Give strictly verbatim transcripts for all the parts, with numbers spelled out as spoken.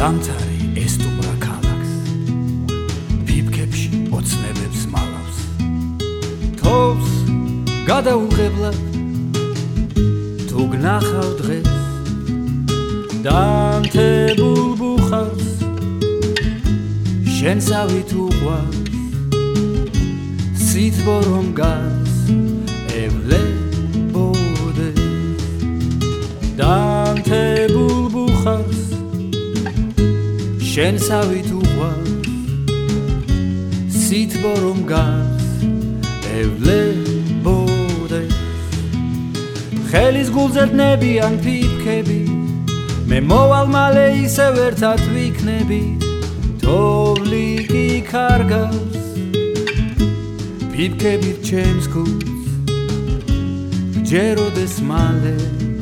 ზამთარი ესტუმრა ქალაქს, ფიფქებში ოცნებებს მალავს, თოვს გადაუღებლად თუ გნახავ დღეს, დამთებულ ბუხარს შენსავით უყვარს, სითბო რომ გარს ევლებოდეს, დამთებულ ბუხარს შენსავით უყვარს, სითბო რომ გარს ევლებოდეს. ხელის გულზე დნებიან ფიფქები, მე მოვალ მალე ისევ ერთად ვიქნებით, თოვლი კი კარგავს ფიფქებით ჩემს გულს, გჯეროდეს მალე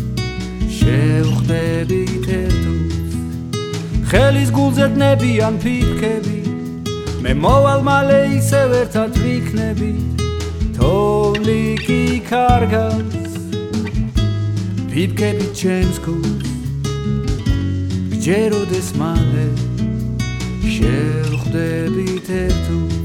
შევხვდებით ერთუს. ხელის გულზე დნებიან ფიფქები, მე მოვალ მალე ისევ ერთად ვიქნებით, თოვლი კი კარგავს ფიფქებით ჩემს გულს, გჯეროდეს მალე შევხვდებით ერთუს.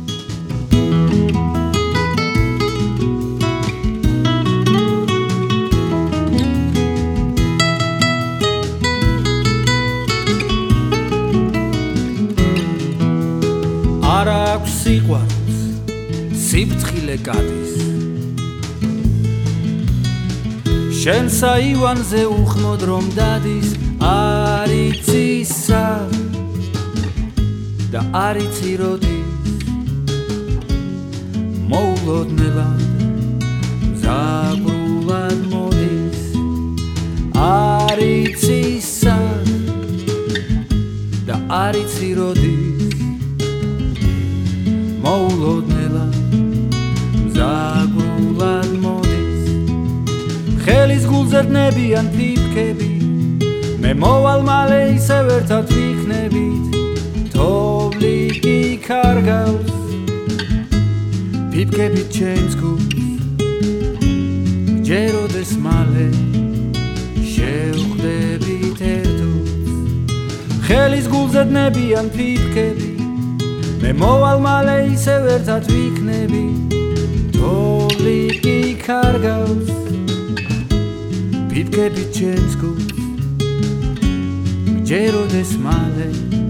არ აქვს სიყვარულს, სიფრთხილე გადის, შენ საივანზე უხმოდ რომ დადის, არ იცი სად და არ იცი როდის, მოულოდნელად მზაგრულად მოდის, არ იცი სად და არ იცი როდის, მოულოდნელად მზაგრულად მოდის. ხელის გულზე დნებიან ფიფქები, მე მოვალ მალე ისევ ერთად ვიქნებით, თოვლი კი კარგავს ფიფქებით ჩემს გულს, გჯეროდეს მალე შევხვდებით ერთუს. ხელის გულზე დნებიან ფიფქები, მე მოვალ მალე ისევ ერთად ვიქნებით, თოვლი კი კარგავს ფიფქებით ჩემს გულს, გჯეროდეს მალე